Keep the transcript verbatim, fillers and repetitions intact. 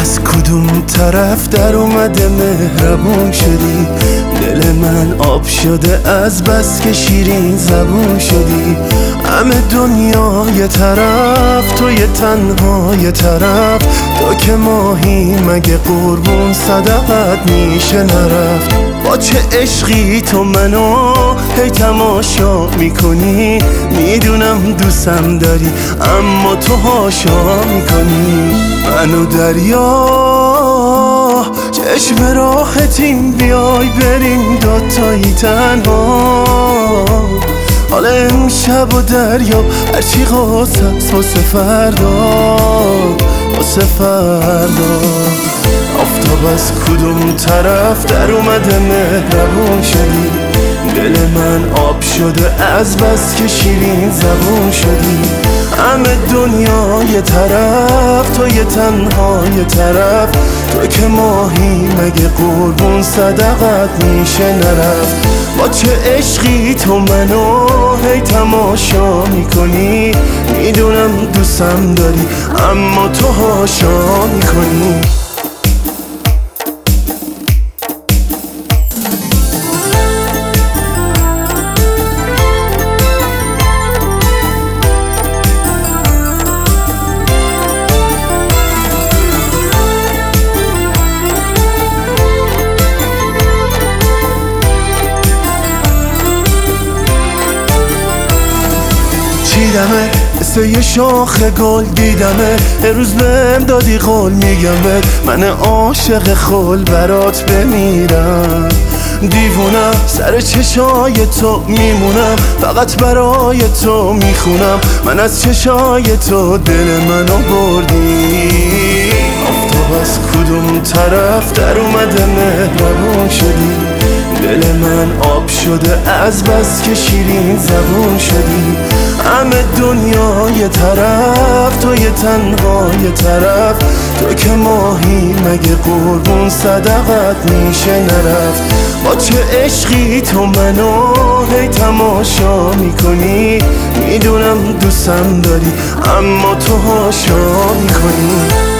از کدوم طرف در اومده مهربون شدی، دل من آب شده از بس که شیرین زبون شدی. همه دنیا یه طرف، تو یه تنها یه طرف، تو که ماهی مگه قربون صدقت میشه نرفت. با چه عشقی تو منو هی تماشا میکنی، میدونم دوستم داری اما تو هاشا میکنی. منو دریا چشم راحتیم، بیای بریم دوتایی تنها. حالا امشب و دریا هرچی قاصد واسه فردا، واسه فردا. آفتاب از کدوم طرف در اومده مهربون شدی، دل من آب شده از بس که شیرین زبون شدی. همه دنیا یه طرف، تو یه تنها یه طرف، تو که ماهی مگه قربون صدقت میشه نرفت. با چه عشقی تو منو هی تماشا میکنی، میدونم دوستم داری اما تو هاشا میکنی. دیدمه مثل یه شاخ گل، دیدمه یه روز بهم دادی قول، میگم بهت من عاشق خل برات بمیرم. دیوونم سر چشای تو میمونم، فقط برای تو میخونم. من از چشای تو دل منو بردی. آفتاب از کدوم طرف در اومده مهربون شدی، دل من آب شده از بس که شیرین زبون شدی. همه دنیا یه طرف، تو یه تنها یه طرف، تو که ماهی مگه قربون صدقت میشه نرفت. با چه عشقی تو منو هی تماشا میکنی، میدونم دوستم داری اما تو هاشا میکنی.